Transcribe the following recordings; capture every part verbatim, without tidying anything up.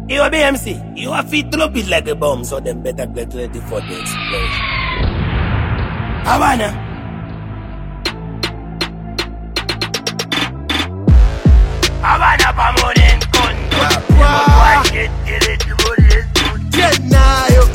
You B M C, you have to drop it like a bomb, so them better get ready for the explosion. Havana. Havana pa morning condo. Why get it rolling to Genayo.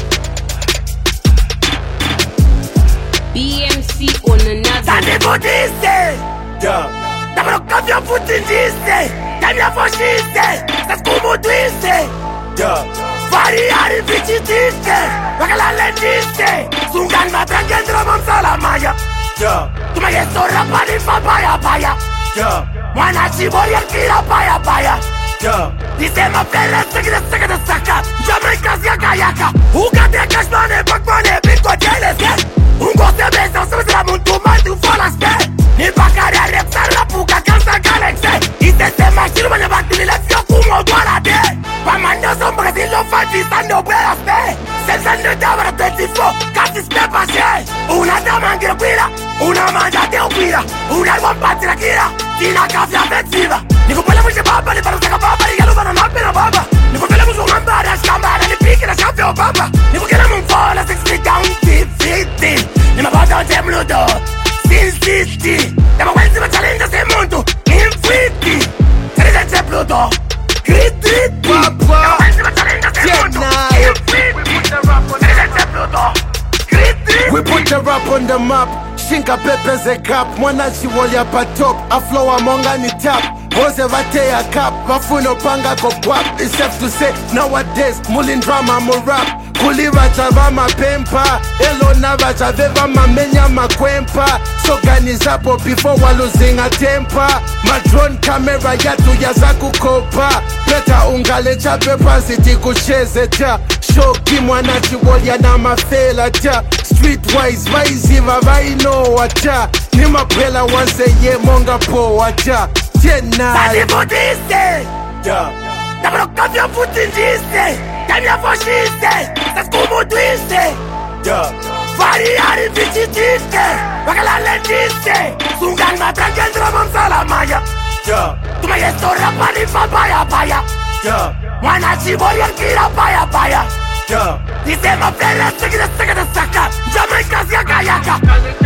B M C on another. Sande budiste. Yeah. Dabro cambio futindiste. Cambia fasciste. Stas como twiste. Yeah. Variare vicitiste. Bagala lentiste. Sungan matran dentro mamsa la maya. Yeah. Tu me gesto rapa di fa paya paya. Yeah. Mwana chibori akira paya paya. Yeah. Dice ma perra sekida sekida saka. Jamaica yaka yaka. Uga de cashmane bakmane bitco jeles. Un goste besa se me la muntu mandu folas ke. Ni bakare repsar la puka kansa galaxy. Ite se machiru mane bakti la fio kumo dwala de. Pamando sombra si lo fatti stanno bella spe. Senza ne davara twenty-four cazzi spe pace. Una dama anche guida, una mangia te guida, una buon pazzi la gira, fino a caffè offensiva. Nico quella voce babba, le parlo sacca babba, le lo vanno appena babba. Nico quella voce un ambare a scambare, le picche la caffè o babba. Nico che la non fa la six feet down, deep fifty. Nima vado a temludo, sin city. Nima quasi ma challenge se mondo, in fifty. Sei del templudo, grit grit. Nima quasi ma challenge se mondo, in fifty. Sei del templudo, grit grit. We put the rap on the map. Shinka pepe ze cap. Mwana chiwolya pa top. A flow amonga ni tap. Hose vate ya cap. Mafuno panga ko guap. It's safe to say nowadays mulin drama mo rap. Kuli vachava mapempa. Elo na vachaveva mamenya makwempa. Soganizapo before waluzinga tempa. Ma drone camera yatu yaza kukopa. Peta ungalecha pepa siti kucheze ja. Shoki mwana chiwolya na mafela ja. Streetwise vaizi vavaino wacha. Nima pela wanse ye monga po wacha. Genayo. Sadi budiste. Yeah. Dabro cambio futindiste. Cambia fasciste. Stas como twiste. Yeah. Variare vicitiste. Bagala lentiste. Sungan matran dentro mamsa la maya. Yeah. Tu me gesto rapa di fa paya paya. Yeah. Mwana chibori akira paya paya. Yeah. Dice ma perra sekida sekida saka. Jamaica yaka yaka.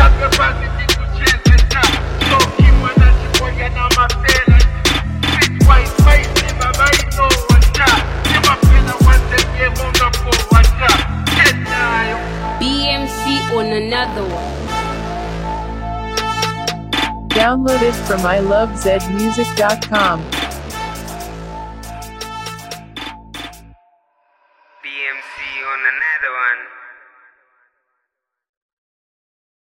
B M C on another one. Download it from I love Z music dot com. B M C on another one.